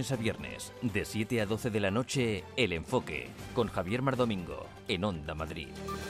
lunes a viernes, de 7 a 12 de la noche, El Enfoque, con Javier Mardomingo, en Onda Madrid.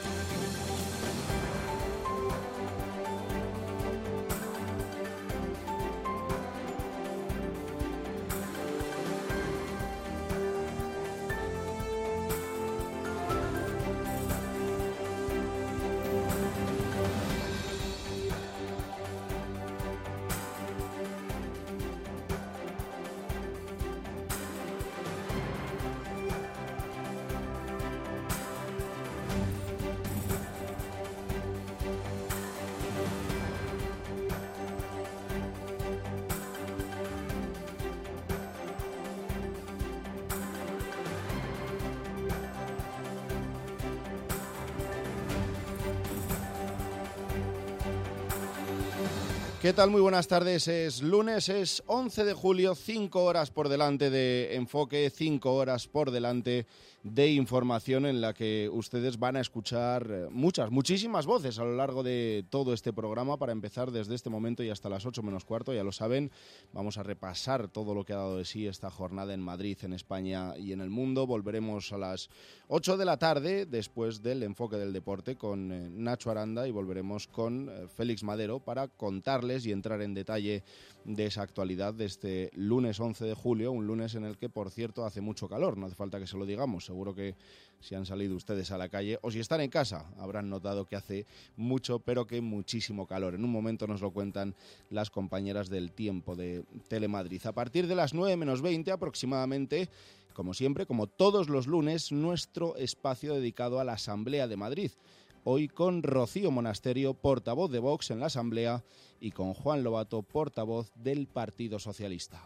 ¿Qué tal? Muy buenas tardes. Es lunes, es 11 de julio, 5 horas por delante de Enfoque, 5 horas por delante de información en la que ustedes van a escuchar muchísimas voces a lo largo de todo este programa. Para empezar, desde este momento y hasta las 8 menos cuarto, ya lo saben, vamos a repasar todo lo que ha dado de sí esta jornada en Madrid, en España y en el mundo. Volveremos a las 8 de la tarde, después del Enfoque del Deporte, con Nacho Aranda, y volveremos con Félix Madero para contarles y entrar en detalle de esa actualidad de este lunes 11 de julio, un lunes en el que, por cierto, hace mucho calor, no hace falta que se lo digamos. Seguro que si han salido ustedes a la calle o si están en casa habrán notado que hace mucho, pero que muchísimo calor. En un momento nos lo cuentan las compañeras del tiempo de Telemadrid. A partir de las 9 menos 20 aproximadamente, como siempre, como todos los lunes, nuestro espacio dedicado a la Asamblea de Madrid. Hoy con Rocío Monasterio, portavoz de Vox en la Asamblea, y con Juan Lobato, portavoz del Partido Socialista.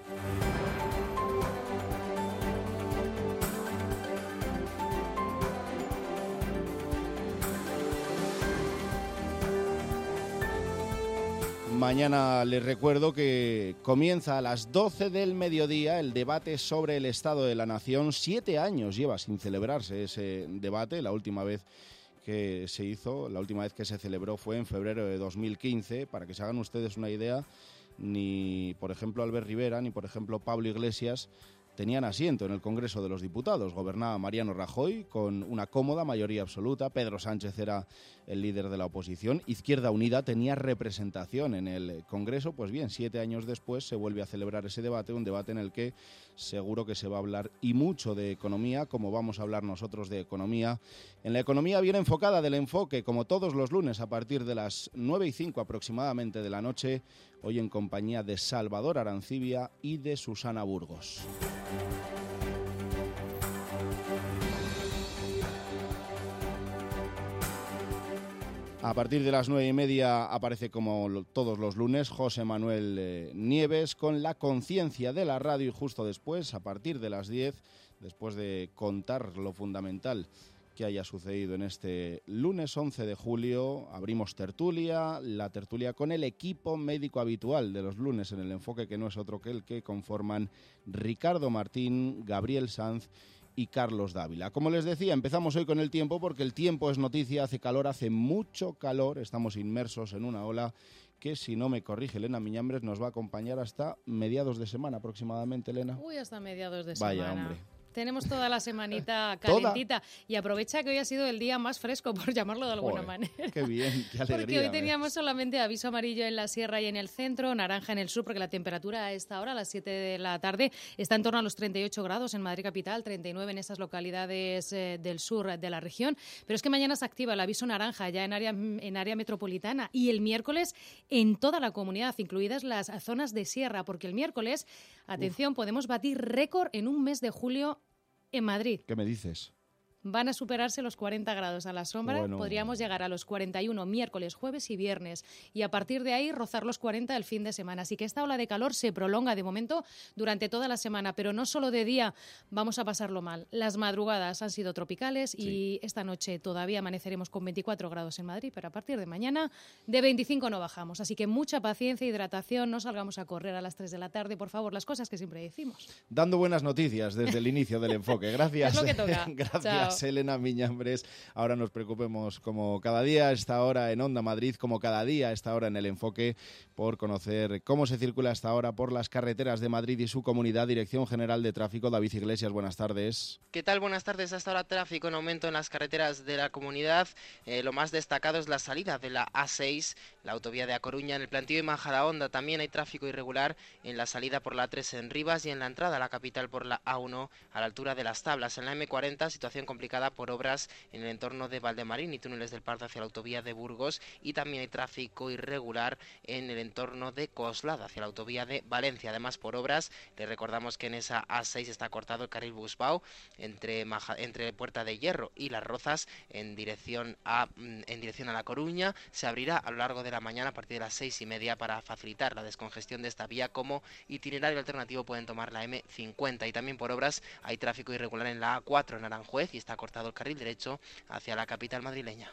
Mañana les recuerdo que comienza a las 12 del mediodía el debate sobre el Estado de la Nación. 7 años lleva sin celebrarse ese debate. La última vez que se hizo, la última vez que se celebró fue en febrero de 2015. Para que se hagan ustedes una idea, ni por ejemplo Albert Rivera ni por ejemplo Pablo Iglesias tenían asiento en el Congreso de los Diputados. Gobernaba Mariano Rajoy con una cómoda mayoría absoluta. Pedro Sánchez era el líder de la oposición. Izquierda Unida tenía representación en el Congreso. Pues bien, 7 años después se vuelve a celebrar ese debate, un debate en el que seguro que se va a hablar y mucho de economía, como vamos a hablar nosotros de economía. En la economía bien enfocada del Enfoque, como todos los lunes a partir de las 9:05 aproximadamente de la noche, hoy en compañía de Salvador Arancibia y de Susana Burgos. A partir de las 9:30 aparece, como todos los lunes, José Manuel Nieves con la conciencia de la radio, y justo después, a partir de las 10, después de contar lo fundamental que haya sucedido en este lunes 11 de julio, abrimos tertulia, la tertulia con el equipo médico habitual de los lunes en el Enfoque, que no es otro que el que conforman Ricardo Martín, Gabriel Sanz y Carlos Dávila. Como les decía, empezamos hoy con el tiempo, porque el tiempo es noticia. Hace calor, hace mucho calor, estamos inmersos en una ola que, si no me corrige Elena Miñambres, nos va a acompañar hasta mediados de semana aproximadamente, Elena. Uy, hasta mediados de Vaya, semana. hombre. Tenemos toda la semanita calentita. Y aprovecha que hoy ha sido el día más fresco, por llamarlo de alguna manera. Qué bien, qué alegría. Porque hoy teníamos solamente aviso amarillo en la sierra y en el centro, naranja en el sur, porque la temperatura a esta hora, a las 7 de la tarde, está en torno a los 38 grados en Madrid capital, 39 en esas localidades del sur de la región. Pero es que mañana se activa el aviso naranja ya en área metropolitana, y el miércoles en toda la comunidad, incluidas las zonas de sierra, porque el miércoles, atención, podemos batir récord en un mes de julio en Madrid. ¿Qué me dices? Van a superarse los 40 grados a la sombra. Bueno, podríamos llegar a los 41 miércoles, jueves y viernes, y a partir de ahí rozar los 40 el fin de semana. Así que esta ola de calor se prolonga de momento durante toda la semana, pero no solo de día vamos a pasarlo mal. Las madrugadas han sido tropicales, sí, y esta noche todavía amaneceremos con 24 grados en Madrid, pero a partir de mañana de 25 no bajamos. Así que mucha paciencia, hidratación, no salgamos a correr a las 3 de la tarde, por favor, las cosas que siempre decimos. Dando buenas noticias desde el inicio del Enfoque. Gracias. Es lo que toca. Gracias. Gracias, Elena Miñambres. Ahora nos preocupemos, como cada día a esta hora en Onda Madrid, como cada día a esta hora en El Enfoque, por conocer cómo se circula hasta ahora por las carreteras de Madrid y su comunidad. Dirección General de Tráfico, David Iglesias, buenas tardes. ¿Qué tal? Buenas tardes. Hasta ahora tráfico en aumento en las carreteras de la comunidad. Lo más destacado es la salida de la A6, la autovía de A Coruña. En el plantío de Majadahonda también hay tráfico irregular en la salida por la A3 en Rivas y en la entrada a la capital por la A1 a la altura de Las Tablas. En la M40, situación complicada por obras en el entorno de Valdemarín y túneles del Pardo hacia la autovía de Burgos, y también hay tráfico irregular en el entorno de Coslada hacia la autovía de Valencia. Además, por obras, les recordamos que en esa A6 está cortado el carril Busbao entre Puerta de Hierro y Las Rozas en dirección a La Coruña. Se abrirá a lo largo de la mañana a partir de las 6:30 para facilitar la descongestión de esta vía. Como itinerario alternativo pueden tomar la M50, y también por obras hay tráfico irregular en la A4 en Aranjuez y está cortado el carril derecho hacia la capital madrileña.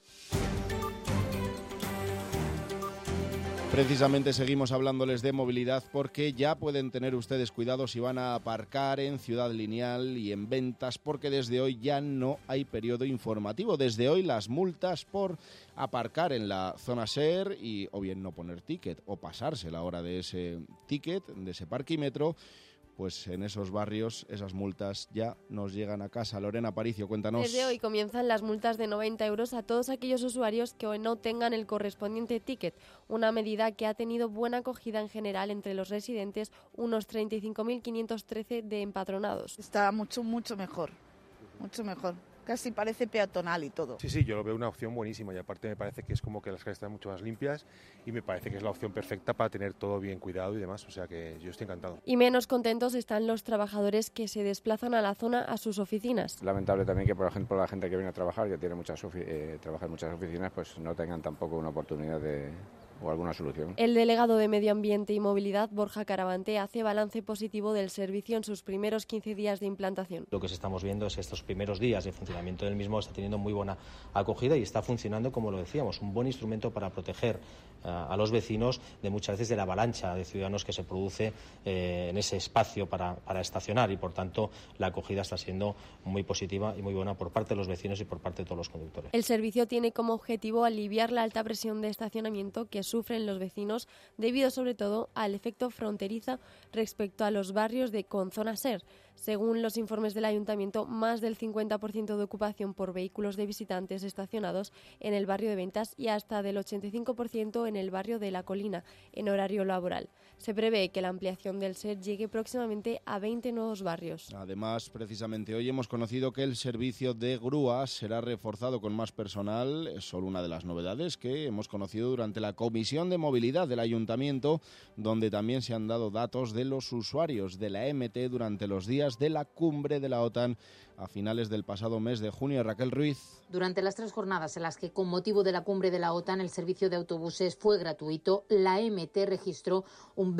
Precisamente seguimos hablándoles de movilidad porque ya pueden tener ustedes cuidado si van a aparcar en Ciudad Lineal y en Ventas, porque desde hoy ya no hay periodo informativo. Desde hoy las multas por aparcar en la zona SER y o bien no poner ticket o pasarse la hora de ese ticket, de ese parquímetro, pues en esos barrios esas multas ya nos llegan a casa. Lorena Aparicio, cuéntanos. Desde hoy comienzan las multas de 90 euros a todos aquellos usuarios que no tengan el correspondiente ticket, una medida que ha tenido buena acogida en general entre los residentes, unos 35.513 de empadronados. Está mucho mejor, mucho mejor. Casi parece peatonal y todo. Sí, yo lo veo una opción buenísima, y aparte me parece que es como que las calles están mucho más limpias y me parece que es la opción perfecta para tener todo bien cuidado y demás, o sea que yo estoy encantado. Y menos contentos están los trabajadores que se desplazan a la zona a sus oficinas. Lamentable también que, por ejemplo, la gente que viene a trabajar, que tiene trabaja en muchas oficinas, pues no tengan tampoco una oportunidad o alguna solución. El delegado de Medio Ambiente y Movilidad, Borja Caravante, hace balance positivo del servicio en sus primeros 15 días de implantación. Lo que estamos viendo es que estos primeros días de funcionamiento del mismo está teniendo muy buena acogida y está funcionando, como lo decíamos, un buen instrumento para proteger a los vecinos de muchas veces de la avalancha de ciudadanos que se produce en ese espacio para estacionar, y por tanto la acogida está siendo muy positiva y muy buena por parte de los vecinos y por parte de todos los conductores. El servicio tiene como objetivo aliviar la alta presión de estacionamiento que sufren los vecinos debido sobre todo al efecto fronterizo respecto a los barrios de Zona SER. Según los informes del Ayuntamiento, más del 50% de ocupación por vehículos de visitantes estacionados en el barrio de Ventas y hasta del 85% en el barrio de La Colina, en horario laboral. Se prevé que la ampliación del SER llegue próximamente a 20 nuevos barrios. Además, precisamente hoy hemos conocido que el servicio de grúas será reforzado con más personal. Es solo una de las novedades que hemos conocido durante la Comisión de Movilidad del Ayuntamiento, donde también se han dado datos de los usuarios de la MT durante los días de la cumbre de la OTAN a finales del pasado mes de junio. Raquel Ruiz. Durante las 3 jornadas en las que, con motivo de la cumbre de la OTAN, el servicio de autobuses fue gratuito, la MT registró un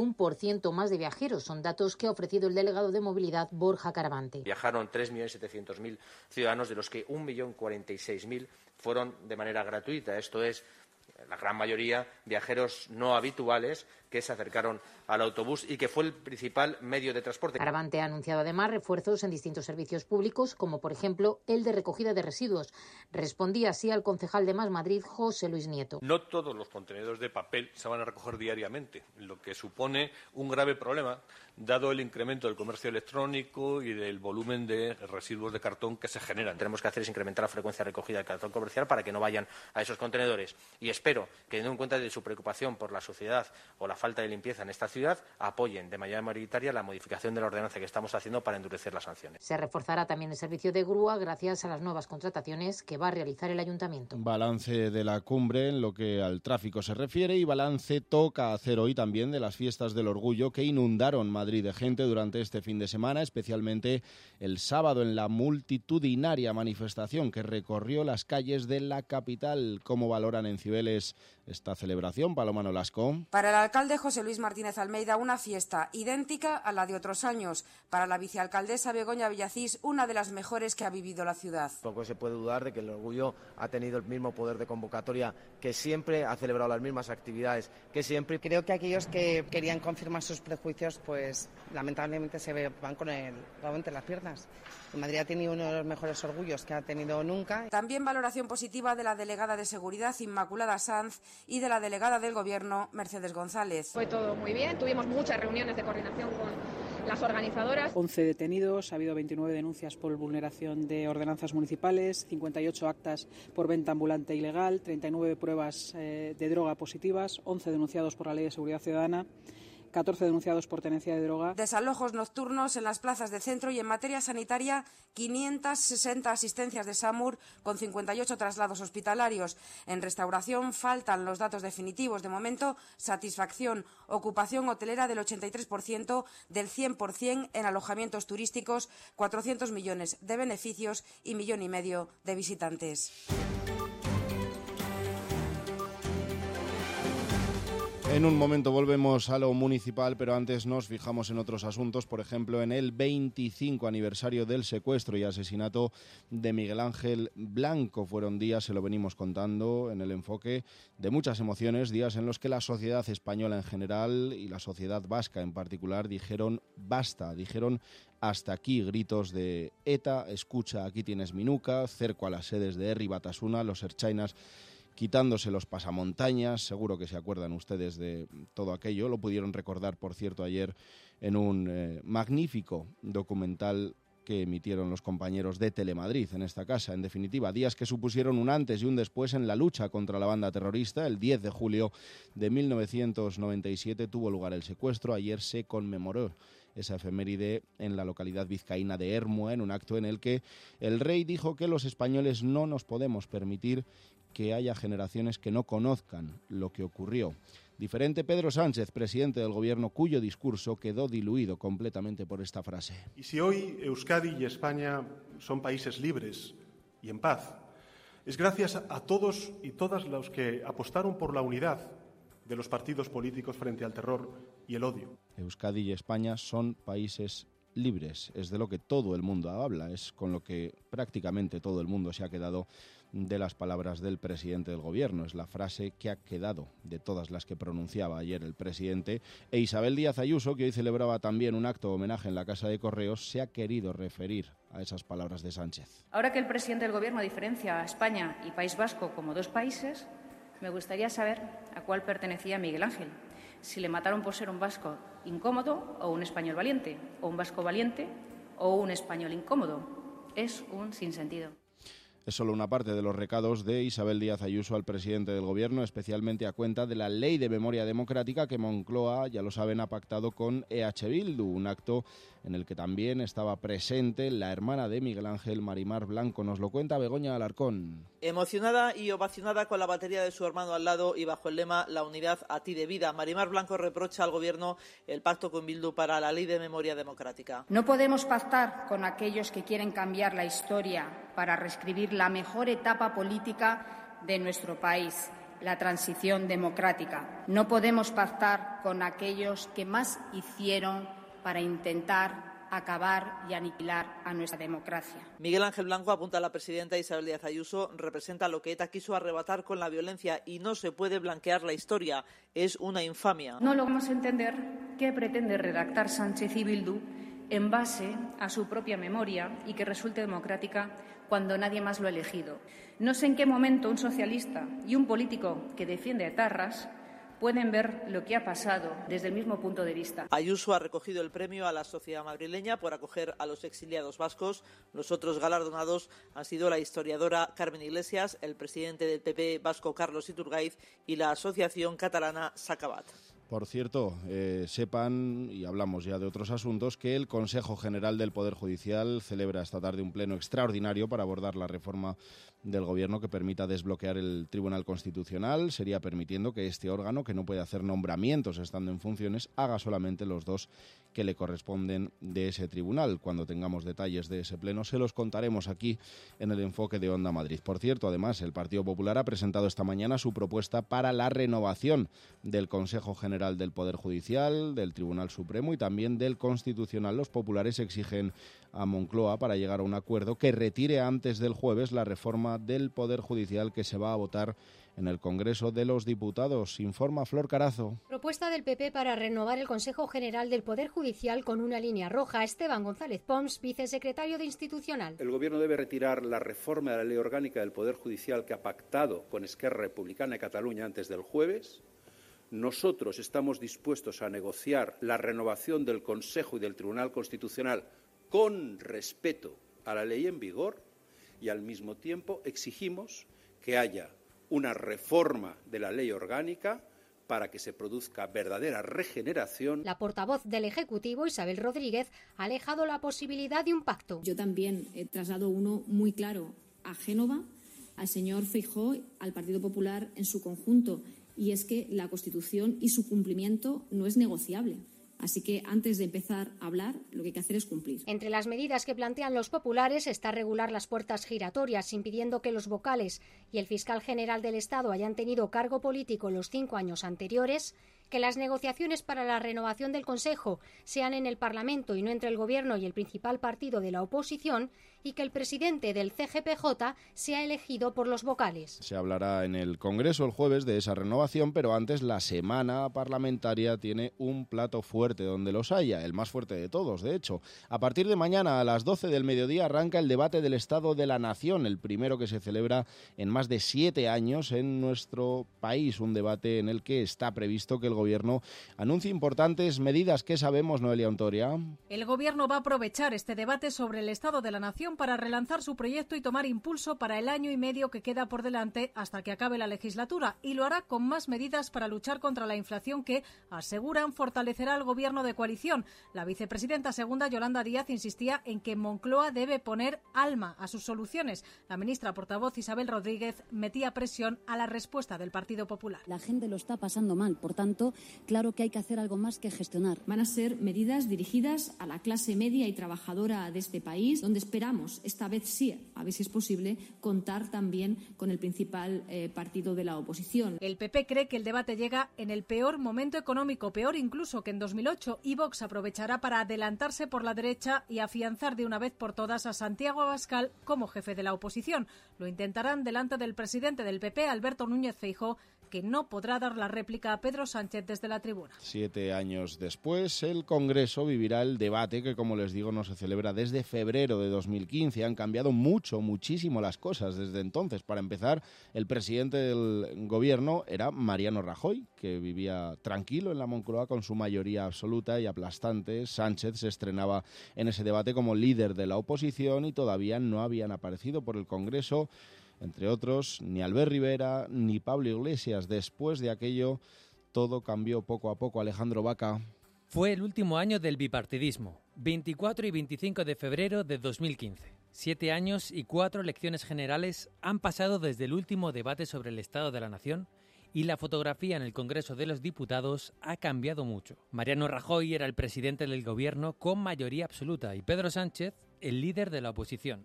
21% más de viajeros. Son datos que ha ofrecido el delegado de movilidad, Borja Caravante. Viajaron 3.700.000 ciudadanos, de los que 1.046.000 fueron de manera gratuita. Esto es, la gran mayoría, viajeros no habituales que se acercaron al autobús y que fue el principal medio de transporte. Caravante ha anunciado además refuerzos en distintos servicios públicos, como por ejemplo el de recogida de residuos. Respondía así al concejal de Más Madrid, José Luis Nieto. No todos los contenedores de papel se van a recoger diariamente, lo que supone un grave problema, dado el incremento del comercio electrónico y del volumen de residuos de cartón que se generan. Tenemos que hacer es incrementar la frecuencia de recogida del cartón comercial para que no vayan a esos contenedores. Y espero que, teniendo en cuenta de su preocupación por la suciedad o la falta de limpieza en esta ciudad, apoyen de manera mayoritaria la modificación de la ordenanza que estamos haciendo para endurecer las sanciones. Se reforzará también el servicio de grúa gracias a las nuevas contrataciones que va a realizar el Ayuntamiento. Balance de la cumbre en lo que al tráfico se refiere, y balance toca hacer hoy también de las fiestas del orgullo que inundaron Madrid de gente durante este fin de semana, especialmente el sábado en la multitudinaria manifestación que recorrió las calles de la capital. ¿Cómo valoran en Cibeles esta celebración, Paloma Nolasco? Para el alcalde alcalde José Luis Martínez Almeida una fiesta idéntica a la de otros años. Para la vicealcaldesa Begoña Villacís, una de las mejores que ha vivido la ciudad. Poco se puede dudar de que el Orgullo ha tenido el mismo poder de convocatoria que siempre, ha celebrado las mismas actividades que siempre. Creo que aquellos que querían confirmar sus prejuicios, pues lamentablemente van con el rabo entre las piernas. Madrid ha tenido uno de los mejores orgullos que ha tenido nunca. También valoración positiva de la delegada de Seguridad Inmaculada Sanz y de la delegada del Gobierno Mercedes González. Fue todo muy bien, tuvimos muchas reuniones de coordinación con las organizadoras. 11 detenidos, ha habido 29 denuncias por vulneración de ordenanzas municipales, 58 actas por venta ambulante ilegal, 39 pruebas de droga positivas, 11 denunciados por la Ley de Seguridad Ciudadana, 14 denunciados por tenencia de droga. Desalojos nocturnos en las plazas de centro y en materia sanitaria 560 asistencias de SAMUR con 58 traslados hospitalarios. En restauración faltan los datos definitivos. De momento, satisfacción, ocupación hotelera del 83%, del 100% en alojamientos turísticos, 400 millones de beneficios y 1,5 millones de visitantes. En un momento volvemos a lo municipal, pero antes nos fijamos en otros asuntos, por ejemplo, en el 25 aniversario del secuestro y asesinato de Miguel Ángel Blanco. Fueron días, se lo venimos contando en el enfoque, de muchas emociones, días en los que la sociedad española en general y la sociedad vasca en particular dijeron basta, dijeron hasta aquí, gritos de ETA, escucha, aquí tienes mi nuca, cerco a las sedes de Herri Batasuna, los ertzainas quitándose los pasamontañas. Seguro que se acuerdan ustedes de todo aquello. Lo pudieron recordar, por cierto, ayer en un magnífico documental que emitieron los compañeros de Telemadrid en esta casa. En definitiva, días que supusieron un antes y un después en la lucha contra la banda terrorista. El 10 de julio de 1997 tuvo lugar el secuestro. Ayer se conmemoró esa efeméride en la localidad vizcaína de Ermua, en un acto en el que el rey dijo que los españoles no nos podemos permitir que haya generaciones que no conozcan lo que ocurrió. Diferente Pedro Sánchez, presidente del Gobierno, cuyo discurso quedó diluido completamente por esta frase. Y si hoy Euskadi y España son países libres y en paz, es gracias a todos y todas los que apostaron por la unidad de los partidos políticos frente al terror y el odio. Euskadi y España son países libres, es de lo que todo el mundo habla, es con lo que prácticamente todo el mundo se ha quedado de las palabras del presidente del Gobierno. Es la frase que ha quedado de todas las que pronunciaba ayer el presidente. E Isabel Díaz Ayuso, que hoy celebraba también un acto de homenaje en la Casa de Correos, se ha querido referir a esas palabras de Sánchez. Ahora que el presidente del Gobierno diferencia a España y País Vasco como dos países, me gustaría saber a cuál pertenecía Miguel Ángel. Si le mataron por ser un vasco incómodo o un español valiente, o un vasco valiente o un español incómodo. Es un sinsentido. Es solo una parte de los recados de Isabel Díaz Ayuso al presidente del Gobierno, especialmente a cuenta de la Ley de Memoria Democrática que Moncloa, ya lo saben, ha pactado con EH Bildu, un acto en el que también estaba presente la hermana de Miguel Ángel, Marimar Blanco. Nos lo cuenta Begoña Alarcón. Emocionada y ovacionada con la batería de su hermano al lado y bajo el lema La unidad a ti de vida, Marimar Blanco reprocha al Gobierno el pacto con Bildu para la Ley de Memoria Democrática. No podemos pactar con aquellos que quieren cambiar la historia para reescribir la mejor etapa política de nuestro país, la transición democrática. No podemos pactar con aquellos que más hicieron para intentar acabar y aniquilar a nuestra democracia. Miguel Ángel Blanco, apunta a la presidenta Isabel Díaz Ayuso, representa lo que ETA quiso arrebatar con la violencia y no se puede blanquear la historia. Es una infamia. No logramos entender qué pretende redactar Sánchez y Bildu en base a su propia memoria y que resulte democrática cuando nadie más lo ha elegido. No sé en qué momento un socialista y un político que defiende a etarras pueden ver lo que ha pasado desde el mismo punto de vista. Ayuso ha recogido el premio a la sociedad madrileña por acoger a los exiliados vascos. Los otros galardonados han sido la historiadora Carmen Iglesias, el presidente del PP vasco Carlos Iturgaiz y la asociación catalana Sacabat. Por cierto, sepan, y hablamos ya de otros asuntos, que el Consejo General del Poder Judicial celebra esta tarde un pleno extraordinario para abordar la reforma del Gobierno que permita desbloquear el Tribunal Constitucional. Sería permitiendo que este órgano, que no puede hacer nombramientos estando en funciones, haga solamente los 2 que le corresponden de ese tribunal. Cuando tengamos detalles de ese pleno, se los contaremos aquí en el Enfoque de Onda Madrid. Por cierto, además, el Partido Popular ha presentado esta mañana su propuesta para la renovación del Consejo General del Poder Judicial, del Tribunal Supremo y también del Constitucional. Los populares exigen a Moncloa, para llegar a un acuerdo, que retire antes del jueves la reforma del Poder Judicial que se va a votar en el Congreso de los Diputados. Informa Flor Carazo. Propuesta del PP para renovar el Consejo General del Poder Judicial con una línea roja. Esteban González Pons, vicesecretario de Institucional. El Gobierno debe retirar la reforma de la Ley Orgánica del Poder Judicial que ha pactado con Esquerra Republicana de Cataluña antes del jueves. Nosotros estamos dispuestos a negociar la renovación del Consejo y del Tribunal Constitucional con respeto a la ley en vigor y, al mismo tiempo, exigimos que haya una reforma de la ley orgánica para que se produzca verdadera regeneración. La portavoz del Ejecutivo, Isabel Rodríguez, ha alejado la posibilidad de un pacto. Yo también he trasladado uno muy claro a Génova, al señor Feijóo, al Partido Popular en su conjunto, y es que la Constitución y su cumplimiento no es negociable. Así que antes de empezar a hablar, lo que hay que hacer es cumplir. Entre las medidas que plantean los populares está regular las puertas giratorias, impidiendo que los vocales y el fiscal general del Estado hayan tenido cargo político los 5 años anteriores, que las negociaciones para la renovación del Consejo sean en el Parlamento y no entre el Gobierno y el principal partido de la oposición, y que el presidente del CGPJ sea elegido por los vocales. Se hablará en el Congreso el jueves de esa renovación, pero antes la semana parlamentaria tiene un plato fuerte donde los haya, el más fuerte de todos, de hecho. A partir de mañana a las 12 del mediodía arranca el debate del Estado de la Nación, el primero que se celebra en más de 7 años en nuestro país, un debate en el que está previsto que el Gobierno anuncie importantes medidas. ¿Qué sabemos, Noelia Ontoria? El Gobierno va a aprovechar este debate sobre el Estado de la Nación para relanzar su proyecto y tomar impulso para el año y medio que queda por delante hasta que acabe la legislatura, y lo hará con más medidas para luchar contra la inflación que, aseguran, fortalecerá al Gobierno de coalición. La vicepresidenta segunda, Yolanda Díaz, insistía en que Moncloa debe poner alma a sus soluciones. La ministra portavoz Isabel Rodríguez metía presión a la respuesta del Partido Popular. La gente lo está pasando mal, por tanto, claro que hay que hacer algo más que gestionar. Van a ser medidas dirigidas a la clase media y trabajadora de este país, donde esperamos, esta vez sí, a ver si es posible, contar también con el principal partido de la oposición. El PP cree que el debate llega en el peor momento económico, peor incluso que en 2008, y Vox aprovechará para adelantarse por la derecha y afianzar de una vez por todas a Santiago Abascal como jefe de la oposición. Lo intentarán delante del presidente del PP, Alberto Núñez Feijóo, que no podrá dar la réplica a Pedro Sánchez desde la tribuna. 7 años después, el Congreso vivirá el debate que, como les digo, no se celebra desde febrero de 2015. Han cambiado muchísimo las cosas desde entonces. Para empezar, el presidente del Gobierno era Mariano Rajoy, que vivía tranquilo en la Moncloa con su mayoría absoluta y aplastante. Sánchez se estrenaba en ese debate como líder de la oposición y todavía no habían aparecido por el Congreso, entre otros, ni Albert Rivera ni Pablo Iglesias. Después de aquello, todo cambió poco a poco. Alejandro Vaca. Fue el último año del bipartidismo, 24 y 25 de febrero de 2015. 7 años y 4 elecciones generales han pasado desde el último debate sobre el Estado de la Nación, y la fotografía en el Congreso de los Diputados ha cambiado mucho. Mariano Rajoy era el presidente del Gobierno con mayoría absoluta y Pedro Sánchez el líder de la oposición.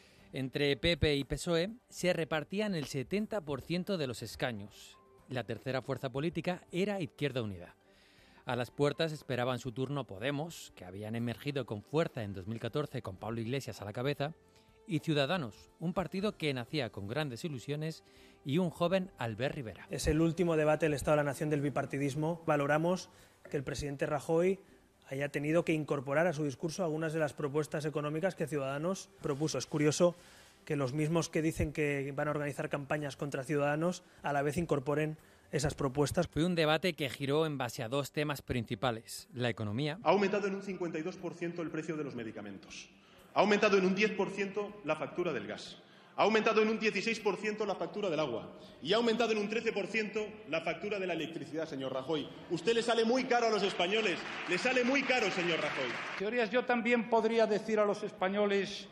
Entre PP y PSOE se repartían el 70% de los escaños. La tercera fuerza política era Izquierda Unida. A las puertas esperaban su turno Podemos, que habían emergido con fuerza en 2014 con Pablo Iglesias a la cabeza, y Ciudadanos, un partido que nacía con grandes ilusiones, y un joven Albert Rivera. Es el último debate del Estado de la Nación del bipartidismo. Valoramos que el presidente Rajoy haya tenido que incorporar a su discurso algunas de las propuestas económicas que Ciudadanos propuso. Es curioso que los mismos que dicen que van a organizar campañas contra Ciudadanos a la vez incorporen esas propuestas. Fue un debate que giró en base a 2 temas principales: la economía. Ha aumentado en un 52% el precio de los medicamentos. Ha aumentado en un 10% la factura del gas. Ha aumentado en un 16% la factura del agua y ha aumentado en un 13% la factura de la electricidad, señor Rajoy. Usted le sale muy caro a los españoles, le sale muy caro, señor Rajoy. Señorías, yo también podría decir a los españoles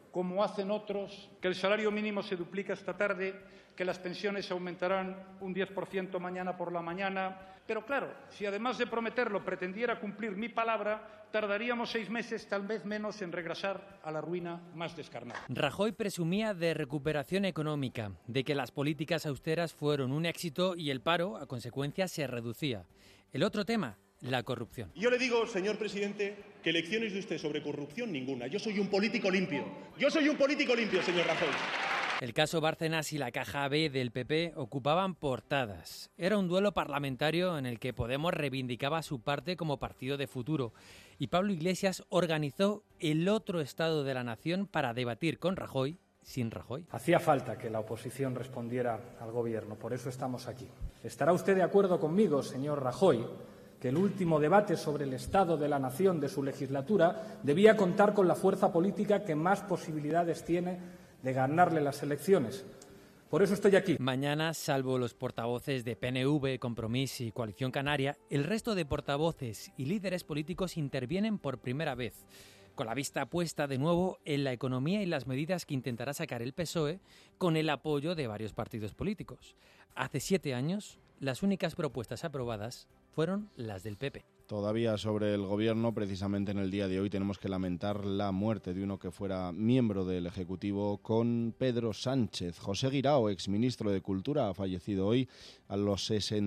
como hacen otros, que el salario mínimo se duplica esta tarde, que las pensiones aumentarán un 10% mañana por la mañana. Pero claro, si además de prometerlo pretendiera cumplir mi palabra, tardaríamos 6 meses, tal vez menos, en regresar a la ruina más descarnada. Rajoy presumía de recuperación económica, de que las políticas austeras fueron un éxito y el paro, a consecuencia, se reducía. El otro tema, la corrupción. Yo le digo, señor presidente, que lecciones de usted sobre corrupción ninguna. Yo soy un político limpio. Yo soy un político limpio, señor Rajoy. El caso Bárcenas y la caja B del PP ocupaban portadas. Era un duelo parlamentario en el que Podemos reivindicaba su parte como partido de futuro y Pablo Iglesias organizó el otro estado de la nación para debatir con Rajoy sin Rajoy. Hacía falta que la oposición respondiera al gobierno, por eso estamos aquí. ¿Estará usted de acuerdo conmigo, señor Rajoy, que el último debate sobre el estado de la nación de su legislatura debía contar con la fuerza política que más posibilidades tiene de ganarle las elecciones? Por eso estoy aquí. Mañana, salvo los portavoces de PNV, Compromís y Coalición Canaria, el resto de portavoces y líderes políticos intervienen por primera vez, con la vista puesta de nuevo en la economía y las medidas que intentará sacar el PSOE con el apoyo de varios partidos políticos. Hace 7 años, las únicas propuestas aprobadas fueron las del PP. Todavía sobre el Gobierno, precisamente en el día de hoy tenemos que lamentar la muerte de uno que fuera miembro del Ejecutivo con Pedro Sánchez. José Guirao, exministro de Cultura, ha fallecido hoy a los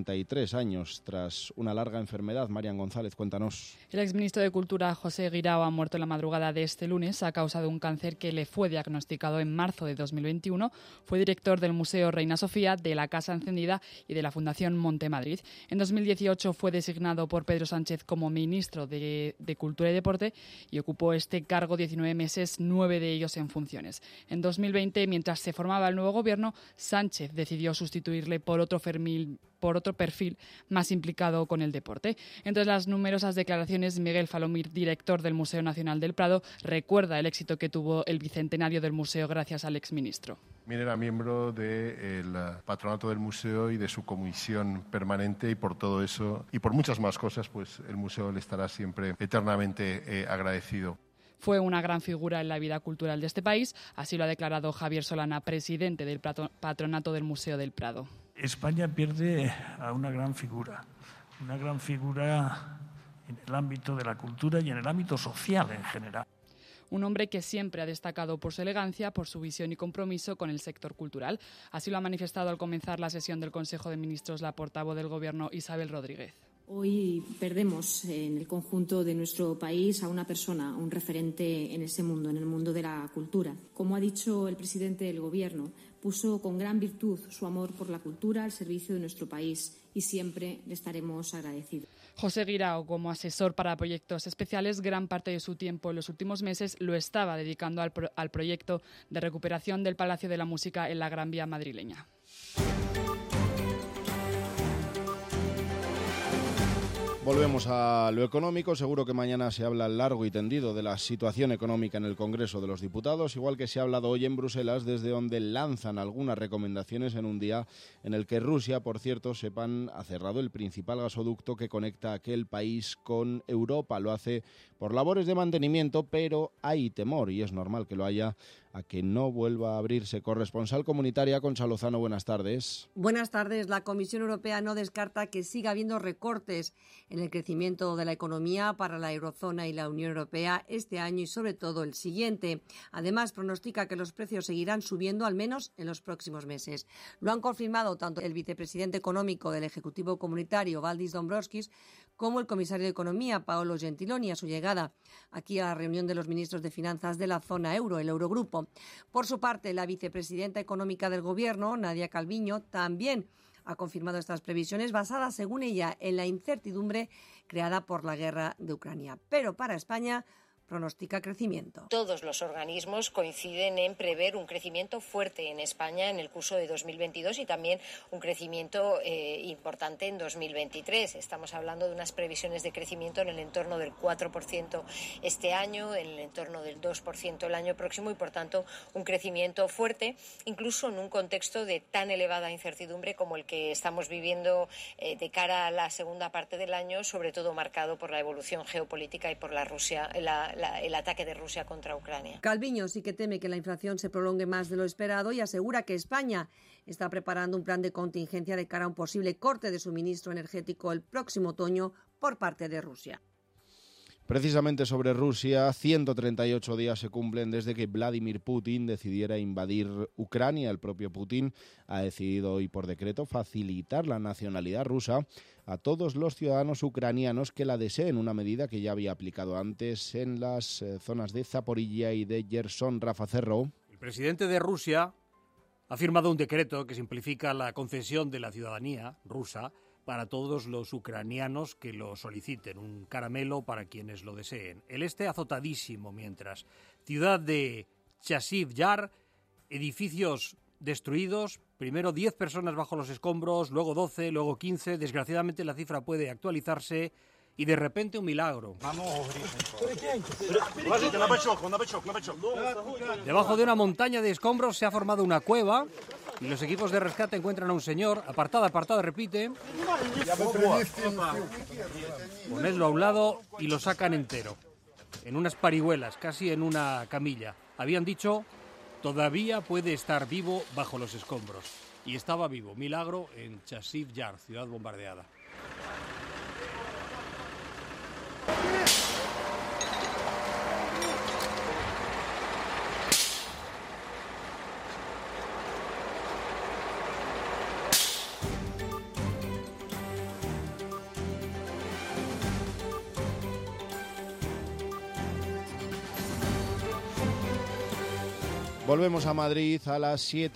63 años tras una larga enfermedad. Marian González, cuéntanos. El exministro de Cultura, José Guirao, ha muerto en la madrugada de este lunes a causa de un cáncer que le fue diagnosticado en marzo de 2021. Fue director del Museo Reina Sofía, de la Casa Encendida y de la Fundación Montemadrid. En 2018 fue designado por Pedro Sánchez como ministro de Cultura y Deporte y ocupó este cargo 19 meses, 9 de ellos en funciones. En 2020, mientras se formaba el nuevo gobierno, Sánchez decidió sustituirle por otro perfil más implicado con el deporte. Entre las numerosas declaraciones, Miguel Falomir, director del Museo Nacional del Prado, recuerda el éxito que tuvo el bicentenario del museo gracias al exministro. Era miembro del patronato del museo y de su comisión permanente, y por todo eso y por muchas más cosas, pues el museo le estará siempre eternamente agradecido. Fue una gran figura en la vida cultural de este país, así lo ha declarado Javier Solana, presidente del patronato del Museo del Prado. España pierde a una gran figura en el ámbito de la cultura y en el ámbito social en general. Un hombre que siempre ha destacado por su elegancia, por su visión y compromiso con el sector cultural. Así lo ha manifestado al comenzar la sesión del Consejo de Ministros la portavoz del Gobierno, Isabel Rodríguez. Hoy perdemos en el conjunto de nuestro país a una persona, un referente en ese mundo, en el mundo de la cultura. Como ha dicho el presidente del Gobierno, puso con gran virtud su amor por la cultura al servicio de nuestro país y siempre le estaremos agradecidos. José Guirao, como asesor para proyectos especiales, gran parte de su tiempo en los últimos meses lo estaba dedicando al proyecto de recuperación del Palacio de la Música en la Gran Vía madrileña. Volvemos a lo económico. Seguro que mañana se habla largo y tendido de la situación económica en el Congreso de los Diputados, igual que se ha hablado hoy en Bruselas, desde donde lanzan algunas recomendaciones en un día en el que Rusia, por cierto, sepan, ha cerrado el principal gasoducto que conecta aquel país con Europa. Lo hace por labores de mantenimiento, pero hay temor, y es normal que lo haya, a que no vuelva a abrirse. Corresponsal comunitaria, Concha Lozano, buenas tardes. Buenas tardes. La Comisión Europea no descarta que siga habiendo recortes en el crecimiento de la economía para la eurozona y la Unión Europea este año y sobre todo el siguiente. Además, pronostica que los precios seguirán subiendo al menos en los próximos meses. Lo han confirmado tanto el vicepresidente económico del Ejecutivo Comunitario, Valdis Dombrovskis, como el comisario de Economía, Paolo Gentiloni, a su llegada aquí a la reunión de los ministros de Finanzas de la zona euro, el Eurogrupo. Por su parte, la vicepresidenta económica del Gobierno, Nadia Calviño, también ha confirmado estas previsiones basadas, según ella, en la incertidumbre creada por la guerra de Ucrania. Pero para España pronostica crecimiento. Todos los organismos coinciden en prever un crecimiento fuerte en España en el curso de 2022 y también un crecimiento importante en 2023. Estamos hablando de unas previsiones de crecimiento en el entorno del 4% este año, en el entorno del 2% el año próximo y, por tanto, un crecimiento fuerte, incluso en un contexto de tan elevada incertidumbre como el que estamos viviendo de cara a la segunda parte del año, sobre todo marcado por la evolución geopolítica y por la el ataque de Rusia contra Ucrania. Calviño sí que teme que la inflación se prolongue más de lo esperado y asegura que España está preparando un plan de contingencia de cara a un posible corte de suministro energético el próximo otoño por parte de Rusia. Precisamente sobre Rusia, 138 días se cumplen desde que Vladimir Putin decidiera invadir Ucrania. El propio Putin ha decidido hoy por decreto facilitar la nacionalidad rusa a todos los ciudadanos ucranianos que la deseen, una medida que ya había aplicado antes en las zonas de Zaporilla y de Gerson. Rafa Cerro. El presidente de Rusia ha firmado un decreto que simplifica la concesión de la ciudadanía rusa para todos los ucranianos que lo soliciten, un caramelo para quienes lo deseen. El este azotadísimo mientras. Ciudad de Chasiv Yar, edificios destruidos, primero 10 personas bajo los escombros, luego 12, luego 15, desgraciadamente la cifra puede actualizarse y de repente un milagro. Debajo de una montaña de escombros se ha formado una cueva y los equipos de rescate encuentran a un señor. Apartado, repite. Ponedlo a un lado y lo sacan entero. En unas parihuelas, casi en una camilla. Habían dicho, todavía puede estar vivo bajo los escombros. Y estaba vivo. Milagro en Chasiv Yar, ciudad bombardeada. Volvemos a Madrid a las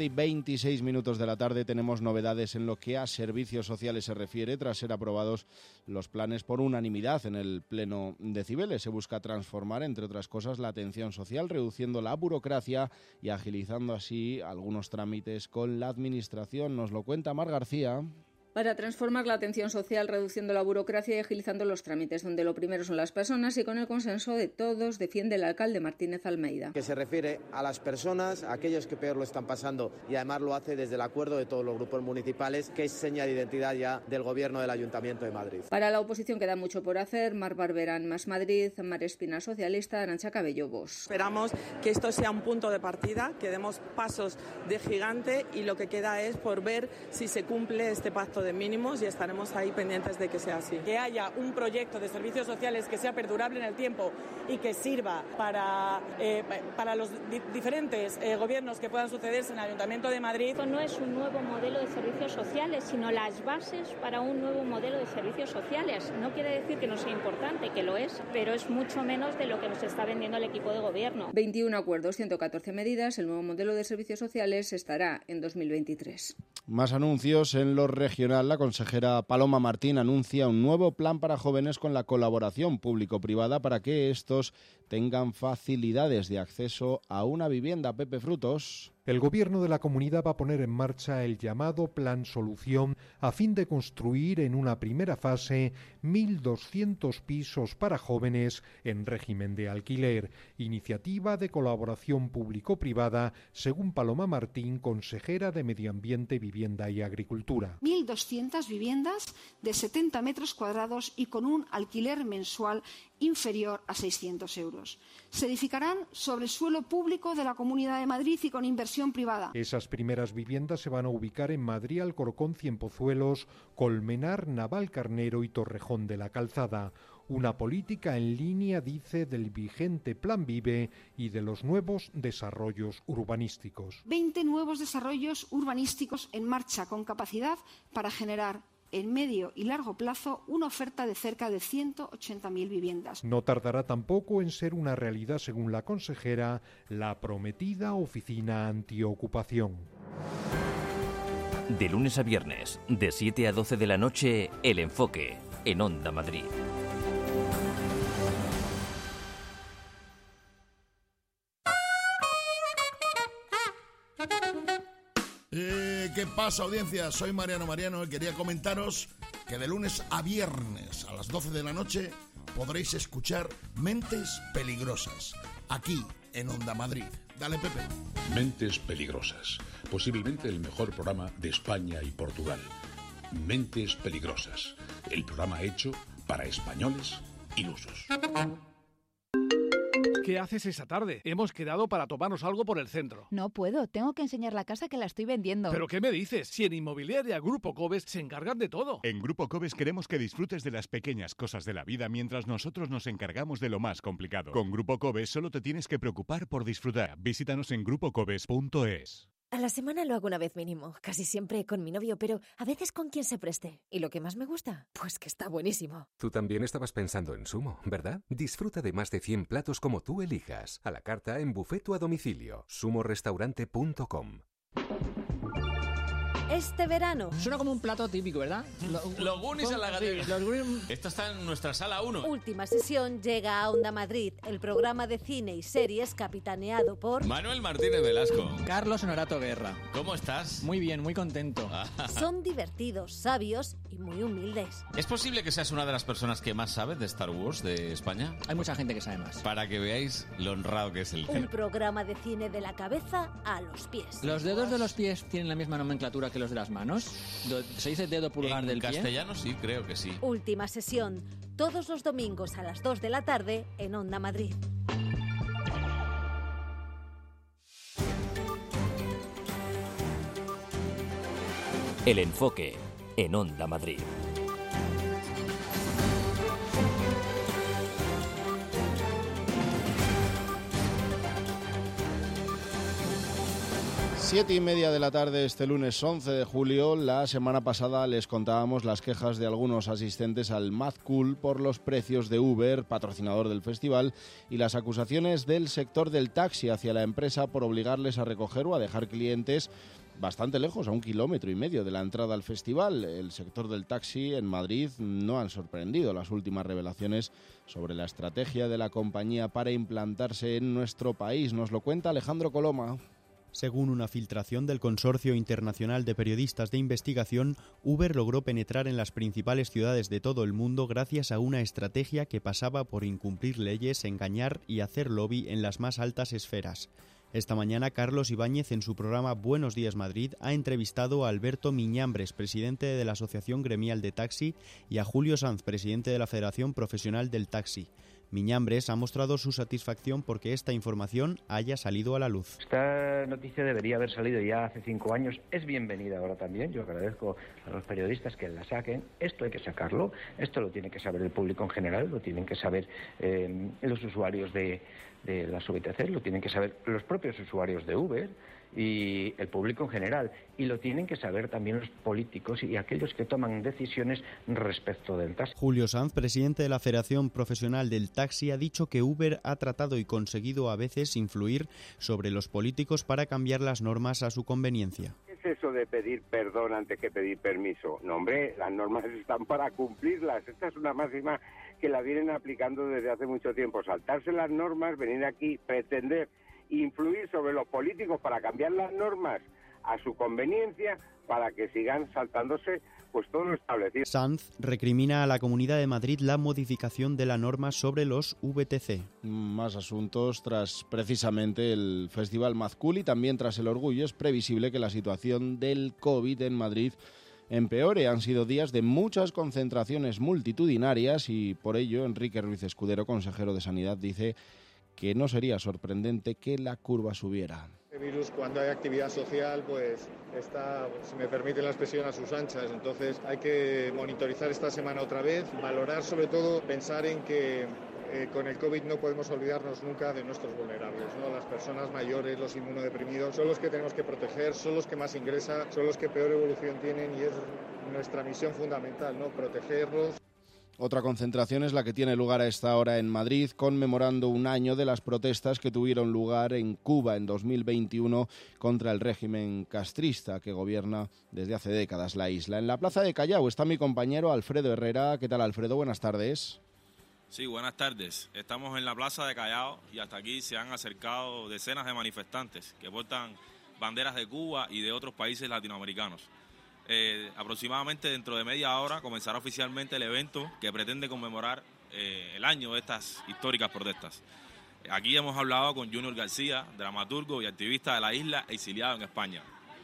7:26 de la tarde. Tenemos novedades en lo que a servicios sociales se refiere. Tras ser aprobados los planes por unanimidad en el Pleno de Cibeles, se busca transformar, entre otras cosas, la atención social, reduciendo la burocracia y agilizando así algunos trámites con la Administración. Nos lo cuenta Mar García. Para transformar la atención social, reduciendo la burocracia y agilizando los trámites, donde lo primero son las personas y con el consenso de todos, defiende el alcalde Martínez Almeida. Que se refiere a las personas, a aquellos que peor lo están pasando, y además lo hace desde el acuerdo de todos los grupos municipales, que es seña de identidad ya del Gobierno del Ayuntamiento de Madrid. Para la oposición queda mucho por hacer. Mar Barberán, Más Madrid, Mar Espina, Socialista, Arantxa Cabello, Vox. Esperamos que esto sea un punto de partida, que demos pasos de gigante y lo que queda es por ver si se cumple este pacto de mínimos y estaremos ahí pendientes de que sea así. Que haya un proyecto de servicios sociales que sea perdurable en el tiempo y que sirva para los diferentes gobiernos que puedan sucederse en el Ayuntamiento de Madrid. Esto no es un nuevo modelo de servicios sociales, sino las bases para un nuevo modelo de servicios sociales. No quiere decir que no sea importante, que lo es, pero es mucho menos de lo que nos está vendiendo el equipo de gobierno. 21 acuerdos, 114 medidas. El nuevo modelo de servicios sociales estará en 2023. Más anuncios en lo regional. La consejera Paloma Martín anuncia un nuevo plan para jóvenes con la colaboración público-privada para que estos tengan facilidades de acceso a una vivienda. Pepe Frutos. El Gobierno de la Comunidad va a poner en marcha el llamado Plan Solución a fin de construir en una primera fase 1.200 pisos para jóvenes en régimen de alquiler. Iniciativa de colaboración público-privada, según Paloma Martín, consejera de Medio Ambiente, Vivienda y Agricultura. 1.200 viviendas de 70 metros cuadrados y con un alquiler mensual inferior a 600 euros. Se edificarán sobre suelo público de la Comunidad de Madrid y con inversión privada. Esas primeras viviendas se van a ubicar en Madrid, Alcorcón, Cienpozuelos, Colmenar, Navalcarnero y Torrejón de la Calzada. Una política en línea, dice, del vigente Plan Vive y de los nuevos desarrollos urbanísticos. 20 nuevos desarrollos urbanísticos en marcha con capacidad para generar en medio y largo plazo una oferta de cerca de 180.000 viviendas. No tardará tampoco en ser una realidad, según la consejera, la prometida oficina antiocupación. De lunes a viernes, de 7 a 12 de la noche, El Enfoque, en Onda Madrid. ¿Qué pasa, audiencia? Soy Mariano y quería comentaros que de lunes a viernes a las 12 de la noche podréis escuchar Mentes Peligrosas, aquí en Onda Madrid. Dale, Pepe. Mentes Peligrosas, posiblemente el mejor programa de España y Portugal. Mentes Peligrosas, el programa hecho para españoles ilusos. ¿Qué haces esa tarde? Hemos quedado para tomarnos algo por el centro. No puedo, tengo que enseñar la casa que la estoy vendiendo. ¿Pero qué me dices? Si en Inmobiliaria Grupo Cobes se encargan de todo. En Grupo Cobes queremos que disfrutes de las pequeñas cosas de la vida mientras nosotros nos encargamos de lo más complicado. Con Grupo Cobes solo te tienes que preocupar por disfrutar. Visítanos en grupocobes.es. A la semana lo hago una vez mínimo, casi siempre con mi novio, pero a veces con quien se preste. ¿Y lo que más me gusta? Pues que está buenísimo. Tú también estabas pensando en Sumo, ¿verdad? Disfruta de más de 100 platos como tú elijas, a la carta, en buffet o a domicilio. sumorestaurante.com. Este verano. Suena como un plato típico, ¿verdad? Los Goonies en la gatera. Sí, los Goonies. Esto está en nuestra sala 1. Última sesión llega a Onda Madrid, el programa de cine y series capitaneado por Manuel Martínez Velasco. Carlos Honorato Guerra. ¿Cómo estás? Muy bien, muy contento. Son divertidos, sabios y muy humildes. ¿Es posible que seas una de las personas que más sabe de Star Wars de España? Hay mucha gente que sabe más. Para que veáis lo honrado que es el Un cine. programa de cine de la cabeza a los pies. ¿Los dedos de los pies tienen la misma nomenclatura que los de las manos? ¿Se dice dedo pulgar del pie? En castellano sí, creo que sí. Última sesión, todos los domingos a las 2 de la tarde en Onda Madrid. El enfoque en Onda Madrid. Siete y media de la tarde este lunes 11 de julio. La semana pasada les contábamos las quejas de algunos asistentes al Mad Cool por los precios de Uber, patrocinador del festival, y las acusaciones del sector del taxi hacia la empresa por obligarles a recoger o a dejar clientes bastante lejos, a 1,5 kilómetros de la entrada al festival. El sector del taxi en Madrid no han sorprendido las últimas revelaciones sobre la estrategia de la compañía para implantarse en nuestro país. Nos lo cuenta Alejandro Coloma. Según una filtración del Consorcio Internacional de Periodistas de Investigación, Uber logró penetrar en las principales ciudades de todo el mundo gracias a una estrategia que pasaba por incumplir leyes, engañar y hacer lobby en las más altas esferas. Esta mañana, Carlos Ibáñez, en su programa Buenos Días Madrid, ha entrevistado a Alberto Miñambres, presidente de la Asociación Gremial de Taxi, y a Julio Sanz, presidente de la Federación Profesional del Taxi. Miñambres ha mostrado su satisfacción porque esta información haya salido a la luz. Esta noticia debería haber salido ya hace 5 años. Es bienvenida ahora también. Yo agradezco a los periodistas que la saquen. Esto hay que sacarlo. Esto lo tiene que saber el público en general. Lo tienen que saber los usuarios de las VTC. Lo tienen que saber los propios usuarios de Uber y el público en general. Y lo tienen que saber también los políticos y aquellos que toman decisiones respecto del taxi. Julio Sanz, presidente de la Federación Profesional del Taxi, ha dicho que Uber ha tratado y conseguido a veces influir sobre los políticos para cambiar las normas a su conveniencia. ¿Qué es eso de pedir perdón antes que pedir permiso? No, hombre, las normas están para cumplirlas. Esta es una máxima que la vienen aplicando desde hace mucho tiempo. Saltarse las normas, venir aquí, pretender influir sobre los políticos para cambiar las normas a su conveniencia para que sigan saltándose pues todo lo establecido. Sanz recrimina a la Comunidad de Madrid la modificación de la norma sobre los VTC. Más asuntos tras precisamente el Festival Mad Cool y también tras el Orgullo. Es previsible que la situación del COVID en Madrid empeore. Han sido días de muchas concentraciones multitudinarias y por ello Enrique Ruiz Escudero, consejero de Sanidad, dice que no sería sorprendente que la curva subiera. El virus, cuando hay actividad social, pues está, si me permite la expresión, a sus anchas. Entonces hay que monitorizar esta semana otra vez, valorar sobre todo, pensar en que con el COVID no podemos olvidarnos nunca de nuestros vulnerables, ¿no? Las personas mayores, los inmunodeprimidos, son los que tenemos que proteger, son los que más ingresan, son los que peor evolución tienen y es nuestra misión fundamental, ¿no? Protegerlos. Otra concentración es la que tiene lugar a esta hora en Madrid, conmemorando un año de las protestas que tuvieron lugar en Cuba en 2021 contra el régimen castrista que gobierna desde hace décadas la isla. En la plaza de Callao está mi compañero Alfredo Herrera. ¿Qué tal, Alfredo? Buenas tardes. Sí, buenas tardes. Estamos en la plaza de Callao y hasta aquí se han acercado decenas de manifestantes que portan banderas de Cuba y de otros países latinoamericanos. Aproximadamente dentro de media hora comenzará oficialmente el evento que pretende conmemorar el año de estas históricas protestas. Aquí hemos hablado con Junior García, dramaturgo y activista de la isla, exiliado en España.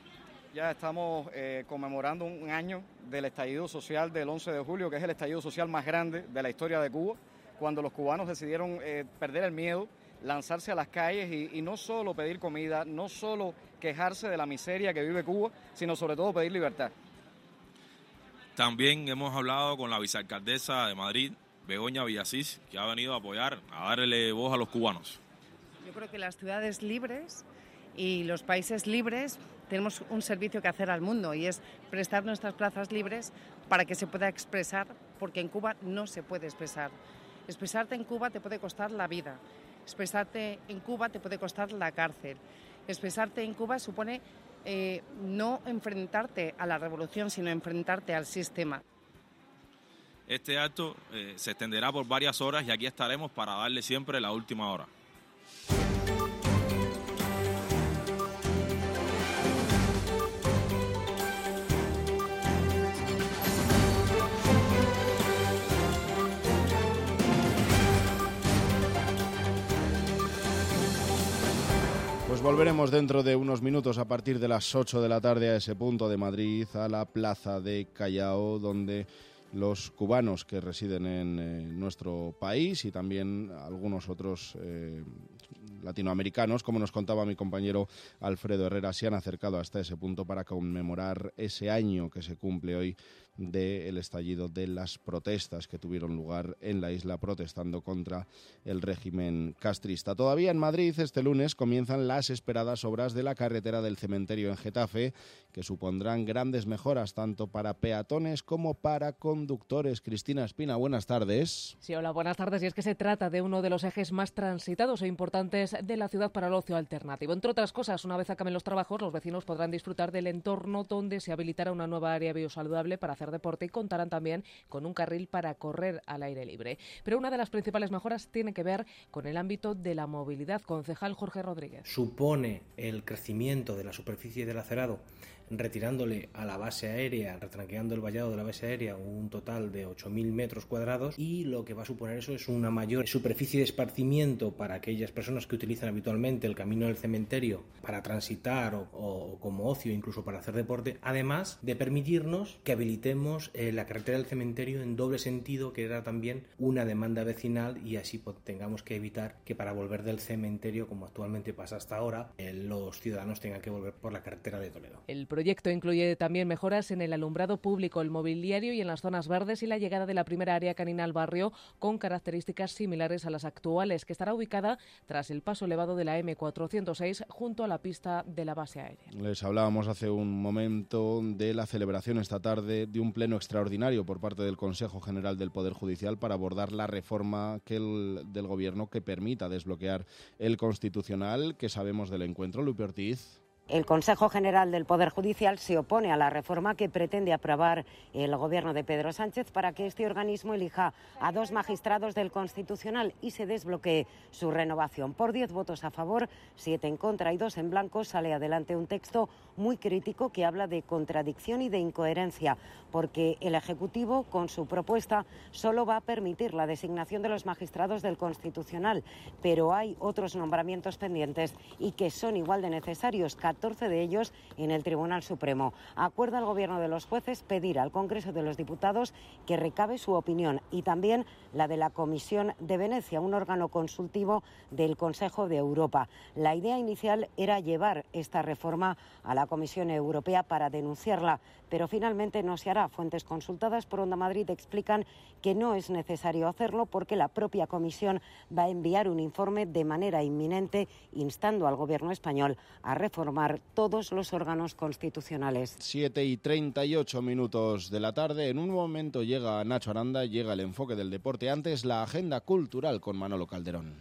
Ya estamos conmemorando un año del estallido social del 11 de julio, que es el estallido social más grande de la historia de Cuba, cuando los cubanos decidieron perder el miedo lanzarse a las calles y no solo pedir comida, no solo quejarse de la miseria que vive Cuba, sino sobre todo pedir libertad. También hemos hablado con la vicealcaldesa de Madrid, Begoña Villasís, que ha venido a apoyar, a darle voz a los cubanos. Yo creo que las ciudades libres y los países libres tenemos un servicio que hacer al mundo y es prestar nuestras plazas libres para que se pueda expresar, porque en Cuba no se puede expresar. Expresarte en Cuba te puede costar la vida, expresarte en Cuba te puede costar la cárcel, expresarte en Cuba supone no enfrentarte a la revolución, sino enfrentarte al sistema. Este acto se extenderá por varias horas y aquí estaremos para darle siempre la última hora. Pues volveremos dentro de unos minutos a partir de las 8 de la tarde a ese punto de Madrid, a la plaza de Callao, donde los cubanos que residen en nuestro país y también algunos otros latinoamericanos, como nos contaba mi compañero Alfredo Herrera, se han acercado hasta ese punto para conmemorar ese año que se cumple hoy del estallido de las protestas que tuvieron lugar en la isla protestando contra el régimen castrista. Todavía en Madrid este lunes comienzan las esperadas obras de la carretera del cementerio en Getafe, que supondrán grandes mejoras tanto para peatones como para conductores. Cristina Espina, buenas tardes. Sí, hola, buenas tardes. Y es que se trata de uno de los ejes más transitados e importantes de la ciudad para el ocio alternativo. Entre otras cosas, una vez acaben los trabajos, los vecinos podrán disfrutar del entorno donde se habilitará una nueva área biosaludable para hacer deporte y contarán también con un carril para correr al aire libre. Pero una de las principales mejoras tiene que ver con el ámbito de la movilidad. Concejal Jorge Rodríguez. Supone el crecimiento de la superficie del acerado, retirándole a la base aérea, retranqueando el vallado de la base aérea un total de 8.000 metros cuadrados, y lo que va a suponer eso es una mayor superficie de esparcimiento para aquellas personas que utilizan habitualmente el camino del cementerio para transitar o como ocio, incluso para hacer deporte, además de permitirnos que habilitemos la carretera del cementerio en doble sentido, que era también una demanda vecinal, y así tengamos que evitar que para volver del cementerio, como actualmente pasa hasta ahora, los ciudadanos tengan que volver por la carretera de Toledo. El proyecto incluye también mejoras en el alumbrado público, el mobiliario y en las zonas verdes, y la llegada de la primera área canina al barrio con características similares a las actuales, que estará ubicada tras el paso elevado de la M406 junto a la pista de la base aérea. Les hablábamos hace un momento de la celebración esta tarde de un pleno extraordinario por parte del Consejo General del Poder Judicial para abordar la reforma del Gobierno que permita desbloquear el Constitucional. ¿Qué sabemos del encuentro, Lupe Ortiz? El Consejo General del Poder Judicial se opone a la reforma que pretende aprobar el Gobierno de Pedro Sánchez para que este organismo elija a 2 magistrados del Constitucional y se desbloquee su renovación. Por 10 votos a favor, 7 en contra y 2 en blanco, sale adelante un texto muy crítico que habla de contradicción y de incoherencia, porque el Ejecutivo, con su propuesta, solo va a permitir la designación de los magistrados del Constitucional, pero hay otros nombramientos pendientes y que son igual de necesarios, 14 de ellos en el Tribunal Supremo. Acuerda el Gobierno de los jueces pedir al Congreso de los Diputados que recabe su opinión y también la de la Comisión de Venecia, un órgano consultivo del Consejo de Europa. La idea inicial era llevar esta reforma a la Comisión Europea para denunciarla, pero finalmente no se hará. Fuentes consultadas por Onda Madrid explican que no es necesario hacerlo porque la propia Comisión va a enviar un informe de manera inminente instando al Gobierno español a reformar todos los órganos constitucionales. 7:38 de la tarde. En un momento llega Nacho Aranda, llega el enfoque del deporte. Antes, la agenda cultural con Manolo Calderón.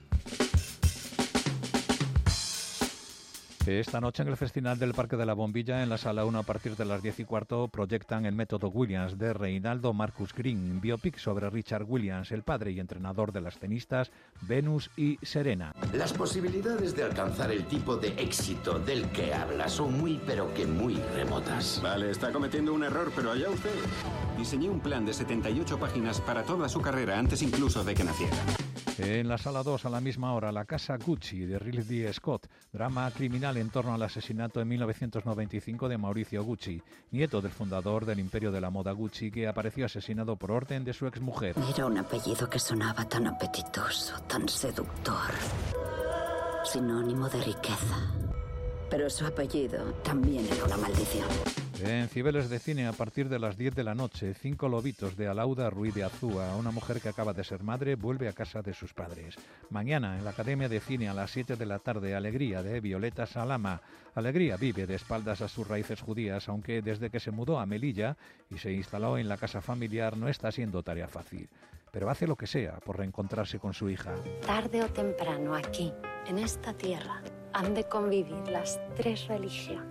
Esta noche en el Festival del Parque de la Bombilla, en la Sala 1 a partir de las 10:15, proyectan El método Williams de Reinaldo Marcus Green, biopic sobre Richard Williams, el padre y entrenador de las tenistas Venus y Serena. Las posibilidades de alcanzar el tipo de éxito del que habla son muy pero que muy remotas. Vale, está cometiendo un error, pero allá usted. Diseñé un plan de 78 páginas para toda su carrera antes incluso de que naciera. En la Sala 2, a la misma hora, La Casa Gucci de Ridley Scott, drama criminal en torno al asesinato en 1995 de Mauricio Gucci, nieto del fundador del imperio de la moda Gucci, que apareció asesinado por orden de su exmujer. Era un apellido que sonaba tan apetitoso, tan seductor. sinónimo de riqueza. Pero su apellido también era una maldición. En Cibeles de Cine, a partir de las 10 de la noche, 5 lobitos de Alauda Ruiz de Azúa, una mujer que acaba de ser madre, vuelve a casa de sus padres. Mañana, en la Academia de Cine, a las 7 de la tarde, Alegría, de Violeta Salama. Alegría vive de espaldas a sus raíces judías, aunque desde que se mudó a Melilla y se instaló en la casa familiar no está siendo tarea fácil. Pero hace lo que sea por reencontrarse con su hija. Tarde o temprano, aquí, en esta tierra, han de convivir las 3 religiones.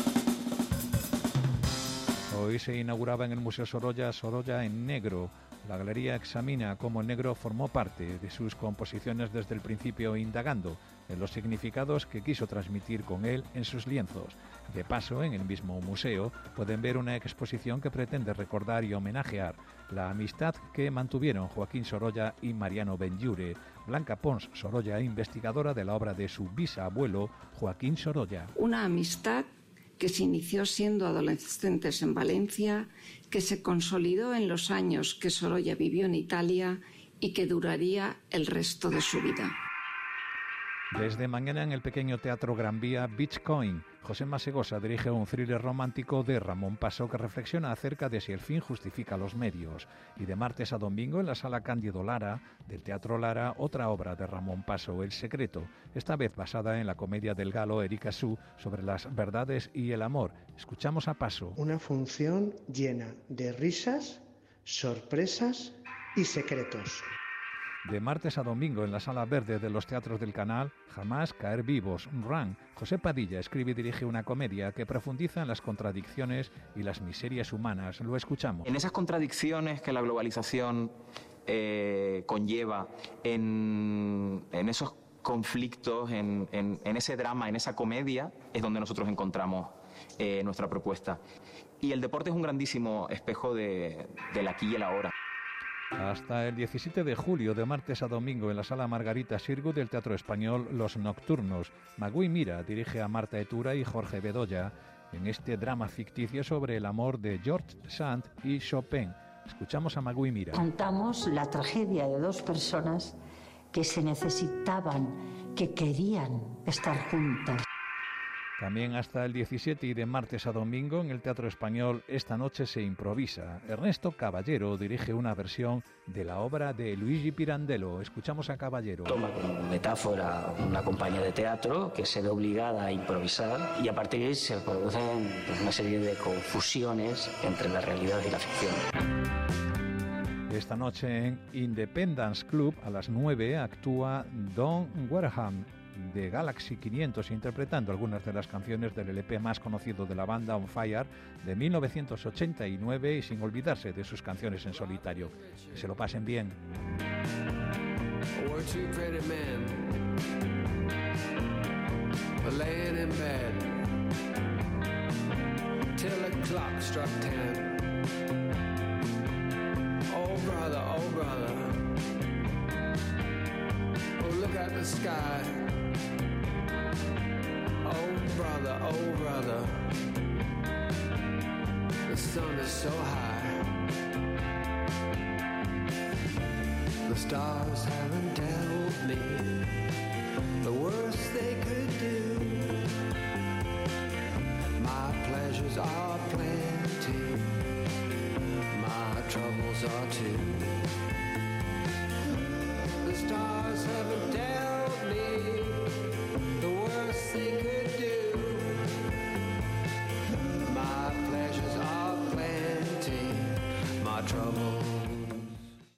Hoy se inauguraba en el Museo Sorolla en negro. La galería examina cómo el negro formó parte de sus composiciones desde el principio, indagando en los significados que quiso transmitir con él en sus lienzos. De paso, en el mismo museo pueden ver una exposición que pretende recordar y homenajear la amistad que mantuvieron Joaquín Sorolla y Mariano Benlliure. Blanca Pons Sorolla, investigadora de la obra de su bisabuelo Joaquín Sorolla. Una amistad que se inició siendo adolescentes en Valencia, que se consolidó en los años que Sorolla vivió en Italia y que duraría el resto de su vida. Desde mañana en el pequeño Teatro Gran Vía, Bitcoin, José Masegosa dirige un thriller romántico de Ramón Paso que reflexiona acerca de si el fin justifica los medios. Y de martes a domingo en la Sala Cándido Lara del Teatro Lara, otra obra de Ramón Paso, El secreto, esta vez basada en la comedia del galo Erika Su sobre las verdades y el amor. Escuchamos a Paso. Una función llena de risas, sorpresas y secretos. De martes a domingo en la Sala Verde de los Teatros del Canal, Jamás caer vivos, Run. José Padilla escribe y dirige una comedia que profundiza en las contradicciones y las miserias humanas. Lo escuchamos. En esas contradicciones que la globalización conlleva, en esos conflictos, en ese drama, en esa comedia, es donde nosotros encontramos nuestra propuesta. Y el deporte es un grandísimo espejo del aquí y el ahora. Hasta el 17 de julio, de martes a domingo, en la Sala Margarita Sirgu del Teatro Español, Los Nocturnos. Magui Mira dirige a Marta Etura y Jorge Bedoya en este drama ficticio sobre el amor de George Sand y Chopin. Escuchamos a Magui Mira. Contamos la tragedia de 2 personas que se necesitaban, que querían estar juntas. También hasta el 17 y de martes a domingo en el Teatro Español, Esta noche se improvisa. Ernesto Caballero dirige una versión de la obra de Luigi Pirandello. Escuchamos a Caballero. Toma como metáfora una compañía de teatro que se ve obligada a improvisar y a partir de ahí se producen una serie de confusiones entre la realidad y la ficción. Esta noche en Independence Club a las 9 actúa Don Wareham de Galaxy 500, interpretando algunas de las canciones del LP más conocido de la banda, On Fire, de 1989, y sin olvidarse de sus canciones en solitario. Que se lo pasen bien. Oh brother, the sun is so high. The stars haven't dealt me the worst they could do. My pleasures are plenty, my troubles are too. The stars haven't dealt me the worst they could do. Trouble